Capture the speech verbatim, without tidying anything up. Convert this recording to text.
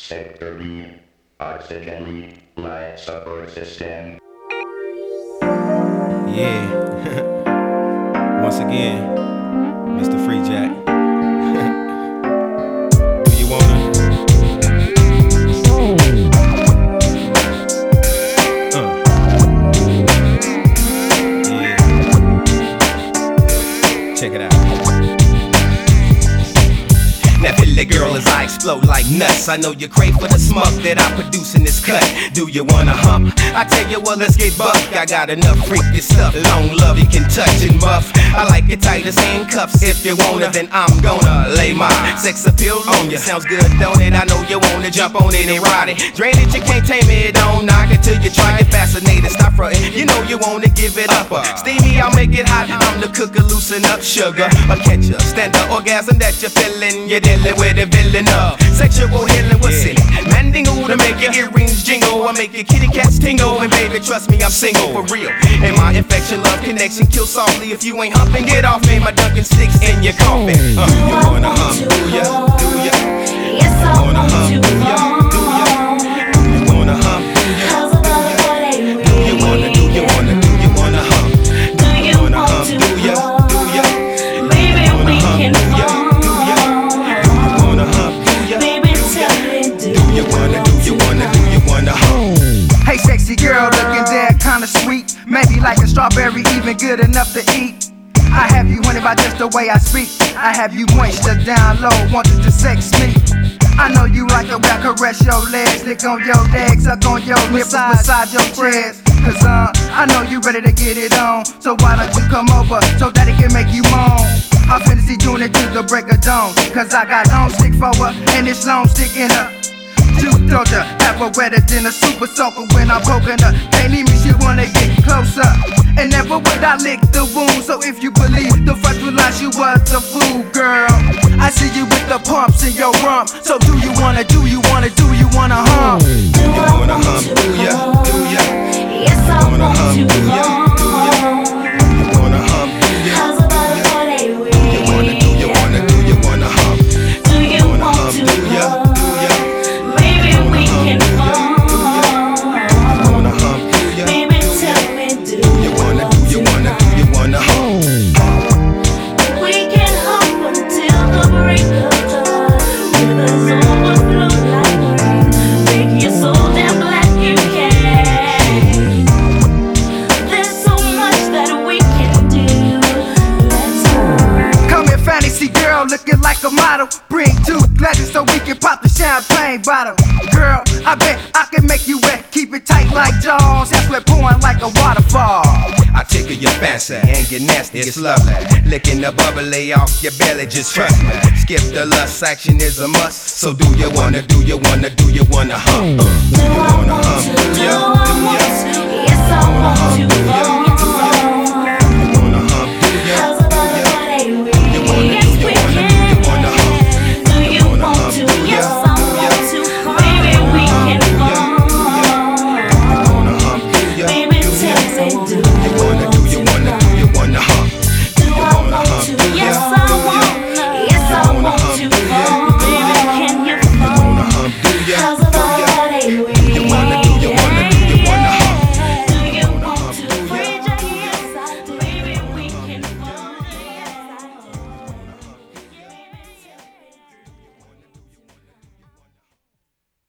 Sector B, Oxygen, Life Support System. Yeah. Once again, Mister Free Jack. Do you wanna? Uh. Yeah. Check it out. Now feel it, girl, as I explode like nuts. I know you crave for the smoke that I produce in this cut. Do you wanna hump? I tell you what, let's get buck. I got enough freaky stuff, long love you can touch and buff. I like it tight as handcuffs. If you wanna, then I'm gonna lay my sex appeal on you. Sounds good, don't it? I know you wanna jump on it and ride it. Drain it, you can't tame it. Don't knock it till you try it. Fascinated, stop frontin'. You know you wanna give it up. Steamy, I'll make it hot. I'm the cooker, loosen up sugar. A catcher, stand up, orgasm that you're feeling. You're dealing with a villain of sexual healing. What's in it? Mandingo to make your earrings jingle. I make your kitty cats tingle. And baby, trust me, I'm single for real. And my infection, love connection, kill softly. If you ain't humping, get off me. My Dunkin' sticks in your coffin. Uh, you wanna hump? Do ya? Do ya? Yes, I wanna hump? Do ya? Do ya? Do you wanna hump? Do ya? Do you wanna? Do you wanna? Do you wanna hump? Do you wanna want hump? to Do ya? Do ya? Baby, we can Do ya? Do ya? Do you wanna hump? Do ya? Baby, tell me, do Do you wanna? Do you wanna? Do you wanna hump? Hey sexy girl, looking dead kinda sweet. Maybe like a strawberry, even good enough to eat. I have you honey by just the way I speak. I have you moisture down low, wanted to sex me. I know you like the way I caress your legs, lick on your legs, suck on your nipples, massage your chest. Cause uh, I know you ready to get it on. So why don't you come over so that it can make you moan? I'm finna see doing it till the break of dawn. Cause I got long stick for her and this long stick in her. You told her, have her wetter than a super soaker when I'm poking her. Can't leave me, she wanna get closer. And never would I lick the wound. So if you believe the first realize you was a fool, girl. I see you with the pumps in your rump. So do you wanna, do you wanna, do you wanna hump? Do You wanna hump? Do ya? Do ya? Yes, I Wanna want hump? to Do ya? Do ya? You wanna hump? Do ya? How's about a body Do you wanna? Do you wanna? Do you wanna hump? Do you Wanna want hump? to Do ya? Do ya? Baby, we can Do ya? Do ya? You wanna hump? Do ya? Baby, tell me, do Do you wanna? Do you wanna? Do you wanna hump? we can hump until the break of dawn. Rivers overflow like rain. Make your soul damn black you can. There's so much that we can do. Let's go. Come here, fantasy girl, looking like a model. Bring two glasses so we can pop the champagne bottle. Girl, I bet I can make you wet. Keep it tight like Jaws. That's what pouring like a waterfall. I tickle your fancy and get nasty, it's lovely. Licking the bubbly off your belly, just trust me. Skip the lust, action is a must. So do you wanna, do you wanna, do you wanna hump? Uh, Do do you I wanna want hump? to? Do Do ya? I Do want ya? to? Yes, I want to.